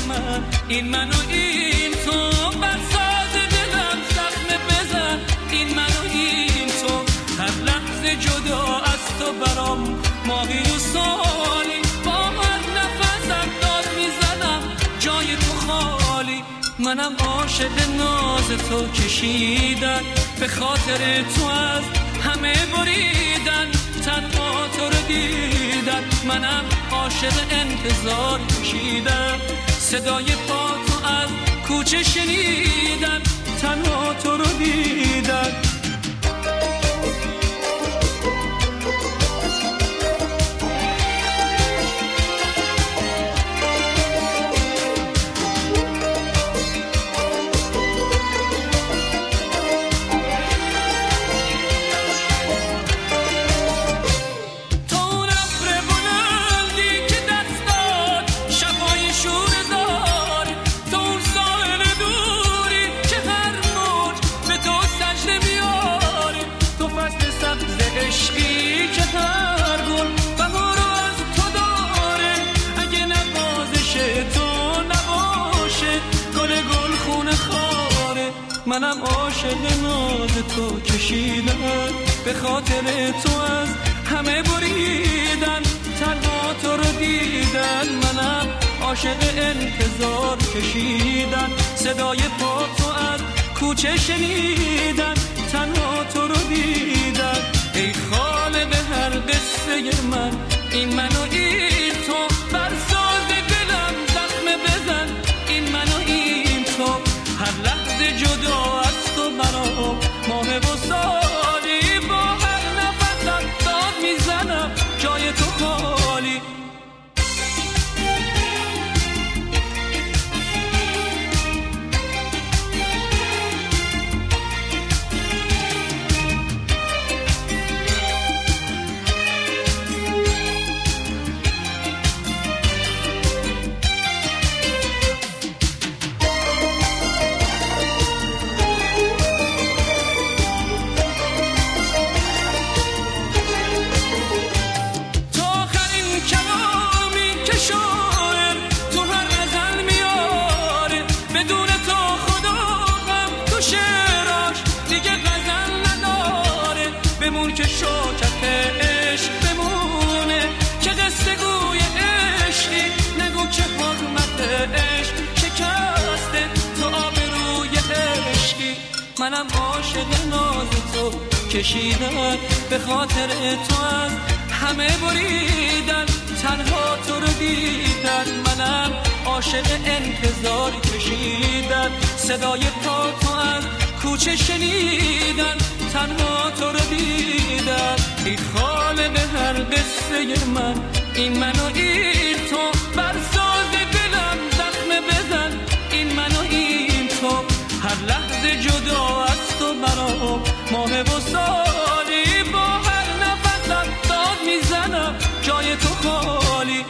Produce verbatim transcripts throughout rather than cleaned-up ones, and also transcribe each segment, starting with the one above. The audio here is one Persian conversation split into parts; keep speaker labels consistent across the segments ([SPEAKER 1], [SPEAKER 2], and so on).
[SPEAKER 1] من، این من و این تو، بر ساز دلم زخم بزن، این من و این تو، هر لحظه جدا از تو برام ماهی و سالی، با هر نفسم داد میزنم جای تو خالی. منم عاشق ناز تو کشیدن، به خاطر تو از همه بریدن، تنها تو رو دیدن. منم عاشق انتظار کشیدن، صدای پا تو از کوچه شنیدن، تنها تو رو دیدن. منم عاشق ناز تو کشیدن، به خاطر تو از همه بریدن، تنها تو رو دیدن. منم عاشق انتظار کشیدن، صدای پا تو از کوچه شنیدن، تنها تو رو دیدن. ای خالق هر قصه من، این من و این تو، بر ساز دلم زخم بزن، این من و این تو، هر لحظه جدا از تو برام ماه و سالی، با هر نفسم داد میزنم جای تو خالی. بمون که شوکت عشق بمونه، که قصه گوی عشقی، نگو که حرمت عشق شکسته تو آبروی عشقی. منم عاشق ناز تو کشیدن، به خاطر تو از همه بریدن، تنها تو رو دیدن. منم عاشق انتظار کشیدن، صدای پا تو از کوچه شنیدن، تنها تو رو دیدن. ای خالق هر قصه من، این من و این تو، بر ساز دلم زخم بزن، این من و این تو، هر لحظه جدا از تو برام ماه و سالی، با هر نفسم داد میزنم جای تو خالی.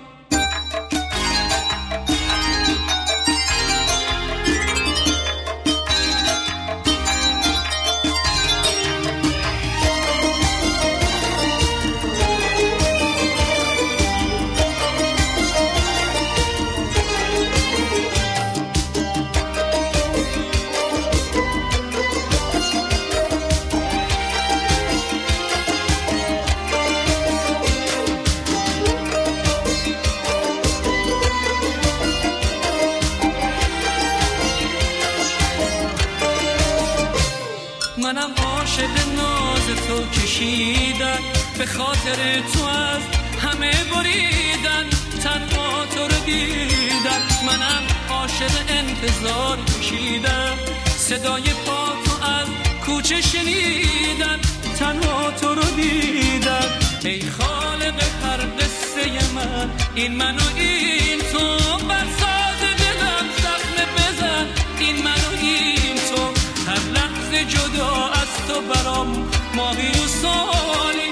[SPEAKER 1] منم عاشق ناز تو کشیدن، به خاطر تو از همه بریدن، تنها تو رو دیدن. منم عاشق انتظار کشیدن، صدای پا تو از کوچه شنیدن، تنها تو رو دیدن. ای خالق هر قصه من، این من و این تو، بر ساز دلم زخم بزن، این من و این تو، هر لحظه جدا از تو برام ماهی و سالی،